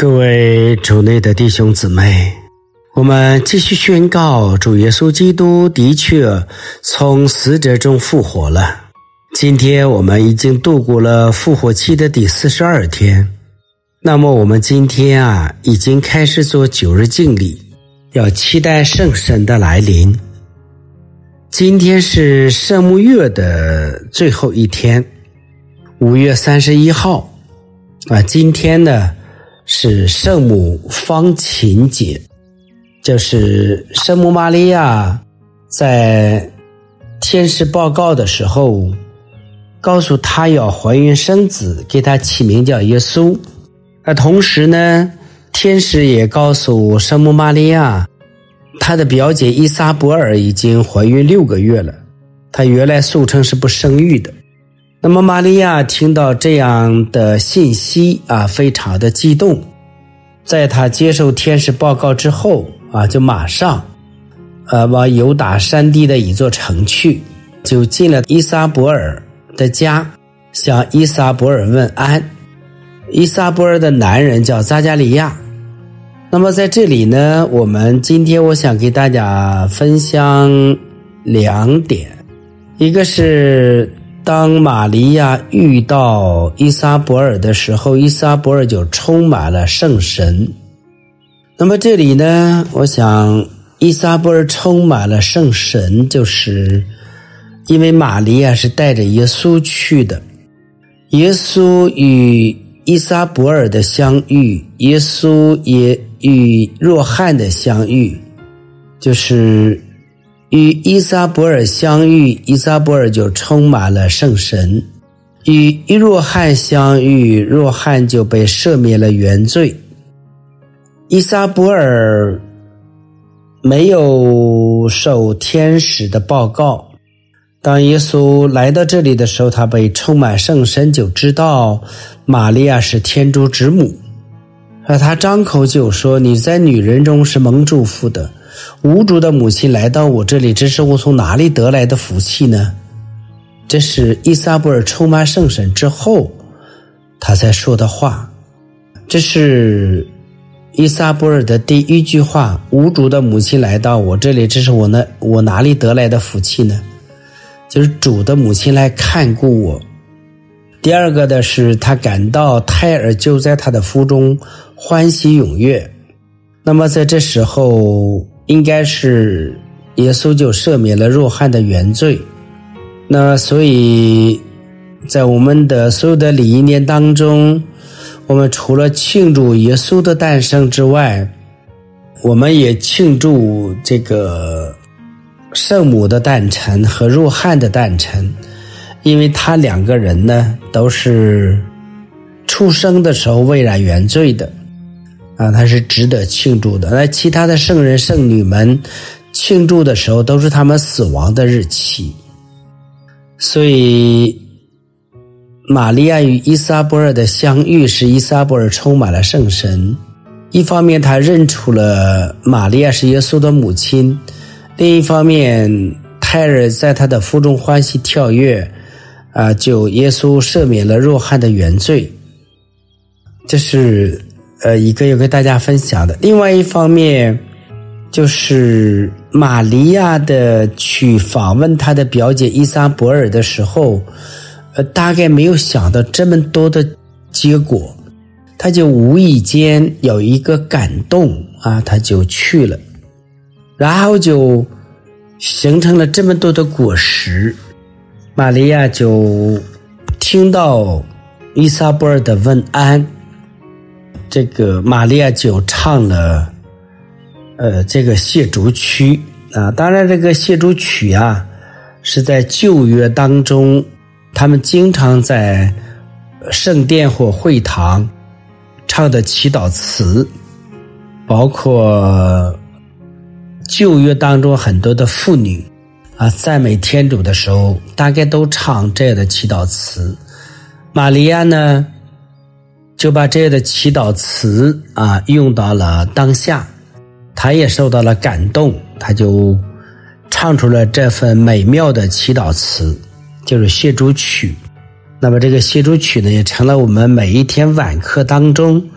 各位主内的弟兄姊妹，我们继续宣告主耶稣基督的确从死者中复活了。今天我们已经度过了复活期的第42天，那么我们今天已经开始做9日敬礼，要期待圣神的来临。今天是圣母月的最后一天，5月31号今天呢是圣母方琴节，就是圣母玛利亚在天使报告的时候告诉她要怀孕生子，给她起名叫耶稣。同时呢，天使也告诉圣母玛利亚，她的表姐伊撒伯尔已经怀孕6个月了，她原来素称是不生育的。那么玛利亚听到这样的信息非常的激动，在她接受天使报告之后就马上往犹大山地的一座城去，就进了伊撒伯尔的家，向伊撒伯尔问安。伊撒伯尔的男人叫匝加利亚。那么在这里呢，今天我想给大家分享2点，一个是当玛利亚遇到伊撒伯尔的时候，伊撒伯尔就充满了圣神。那么这里呢，我想伊撒伯尔充满了圣神，就是因为玛利亚是带着耶稣去的。耶稣与伊撒伯尔的相遇，耶稣也与若翰的相遇，就是与伊撒伯尔相遇，伊撒伯尔就充满了圣神；与若翰相遇，若翰就被赦免了原罪。伊撒伯尔没有受天使的报告，当耶稣来到这里的时候，他被充满圣神，就知道玛利亚是天主之母。他张口就说，你在女人中是蒙祝福的，无主的母亲来到我这里，这是我从哪里得来的福气呢？这是伊撒伯尔充满圣神之后他才说的话。这是伊撒伯尔的第一句话，无主的母亲来到我这里，这是我哪里得来的福气呢？就是主的母亲来看顾我。第二个的是，他感到胎儿就在他的腹中欢喜踊跃。那么在这时候应该是耶稣就赦免了若翰的原罪。那所以在我们的所有的礼仪年当中，我们除了庆祝耶稣的诞生之外，我们也庆祝这个圣母的诞辰和若翰的诞辰，因为他2个人呢都是出生的时候未染原罪的他是值得庆祝的。那其他的圣人圣女们庆祝的时候都是他们死亡的日期。所以玛利亚与伊撒伯尔的相遇使伊撒伯尔充满了圣神，一方面他认出了玛利亚是耶稣的母亲，另一方面胎儿在他的腹中欢喜跳跃就耶稣赦免了若翰的原罪。这是一个要跟大家分享的。另外一方面就是玛利亚的去访问她的表姐伊撒伯尔的时候大概没有想到这么多的结果，她就无意间有一个感动她就去了，然后就形成了这么多的果实。玛利亚就听到伊撒伯尔的问安，这个玛利亚就唱了这个谢主曲当然这个谢主曲是在旧约当中他们经常在圣殿或会堂唱的祈祷词，包括旧约当中很多的妇女赞美天主的时候大概都唱这样的祈祷词。玛利亚呢就把这样的祈祷词用到了当下，她也受到了感动，她就唱出了这份美妙的祈祷词，就是谢主曲。那么这个谢主曲呢，也成了我们每一天晚课当中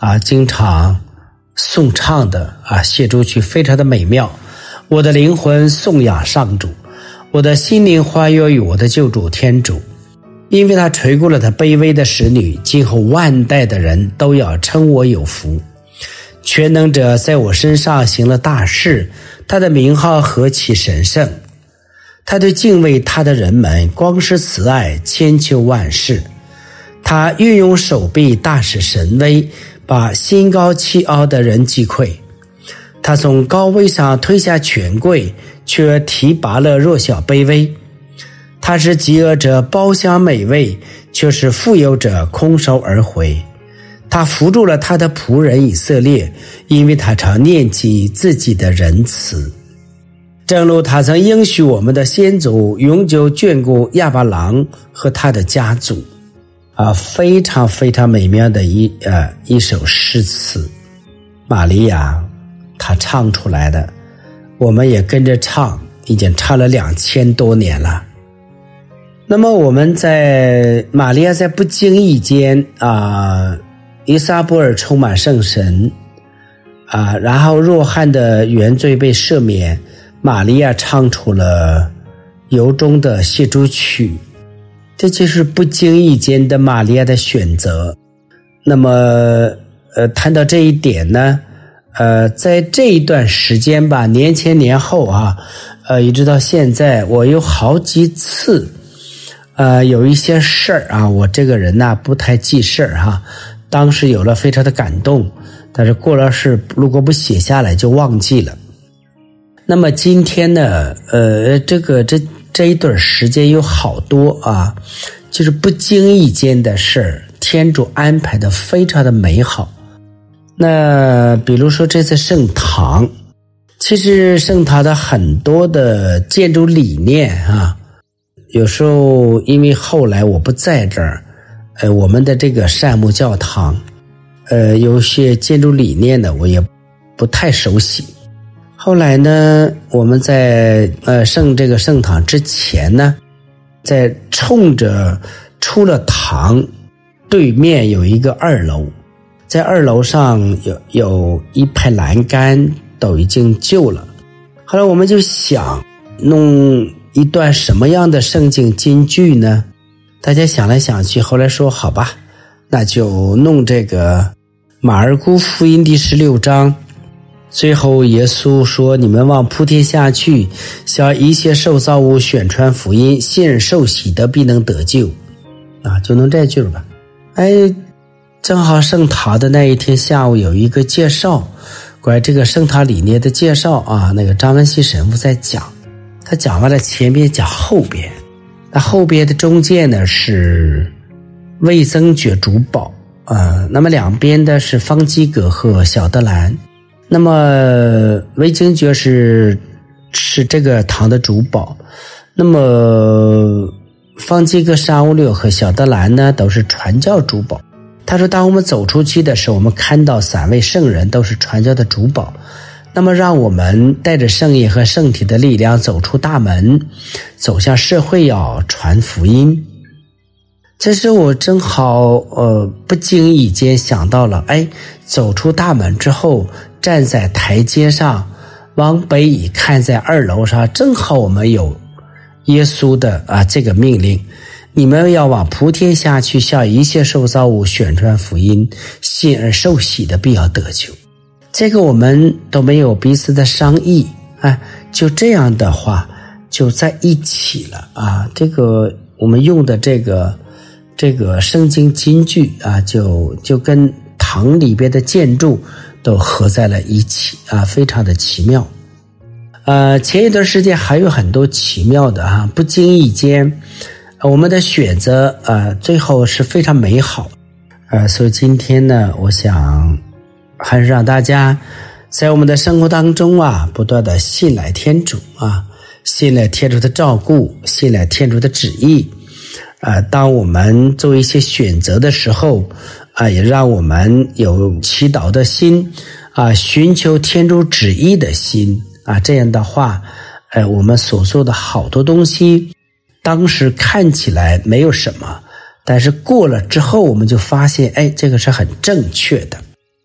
经常颂唱的谢主曲非常的美妙。我的灵魂颂扬上主，我的心灵欢悦于我的救主天主，因为他垂顾了他卑微的使女，今后万代的人都要称我有福。全能者在我身上行了大事，他的名号何其神圣！他对敬畏他的人们光施慈爱，千秋万世。他运用手臂大使神威，把心高气傲的人击溃。他从高位上推下权贵，却提拔了弱小卑微。他使饥饿者饱享美味，却使富有者空手而回。他扶助了他的仆人以色列，因为他常念及自己的仁慈。正如他曾应许我们的先祖永久眷顾亚巴郎和他的家族。非常非常美妙的一首诗词。玛利亚她唱出来的，我们也跟着唱，已经唱了2000多年了。那么我们在玛利亚在不经意间伊撒伯尔充满圣神然后若翰的原罪被赦免，玛利亚唱出了由衷的谢主曲，这就是不经意间的玛利亚的选择。那么谈到这一点呢，在这一段时间吧，年前年后一直到现在，我有好几次有一些事儿我这个人不太记事儿当时有了非常的感动，但是过了事如果不写下来就忘记了。那么今天呢这一段时间有好多就是不经意间的事儿，天主安排的非常的美好。那比如说这次圣堂，其实圣堂的很多的建筑理念有时候因为后来我不在这儿，我们的这个善牧教堂有些建筑理念呢我也不太熟悉。后来呢，我们在这个圣堂之前呢，在冲着出了堂对面有一个2楼，在2楼上有一排栏杆都已经旧了。后来我们就想弄一段什么样的圣经金句呢？大家想来想去，后来说好吧，那就弄这个马尔谷福音第16章。最后耶稣说，你们往普天下去，向一切受造物宣传福音，信人受洗的必能得救就弄这句吧。正好圣堂的那一天下午有一个介绍，关于这个圣堂理念的介绍那个张文熙神父在讲，他讲完了前边讲后边，那后边的中间呢是魏增爵主保那么两边的是方济各和小德兰。那么魏增爵是这个堂的主保，那么方济各、沙乌六和小德兰呢都是传教主保。他说当我们走出去的时候，我们看到3位圣人都是传教的主保，那么让我们带着圣业和圣体的力量走出大门，走向社会，要传福音。这时我正好不经意间想到了，走出大门之后，站在台阶上往北一看，在2楼上正好我们有耶稣的这个命令，你们要往普天下去，向一切受造物宣传福音，信而受洗的必要得救。这个我们都没有彼此的商议就这样的话就在一起了这个我们用的这个圣经金句就跟堂里边的建筑都合在了一起非常的奇妙。前一段时间还有很多奇妙的不经意间我们的选择最后是非常美好。所以今天呢，我想还是让大家在我们的生活当中不断的信赖天主信赖天主的照顾，信赖天主的旨意当我们做一些选择的时候也让我们有祈祷的心寻求天主旨意的心这样的话我们所做的好多东西当时看起来没有什么，但是过了之后我们就发现这个是很正确的。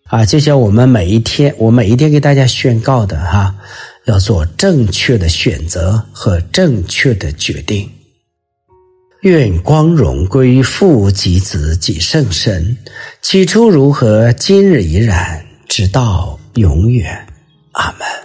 就像我每一天给大家宣告的要做正确的选择和正确的决定。愿光荣归于父及子及圣神，起初如何，今日已然，直到永远。阿们。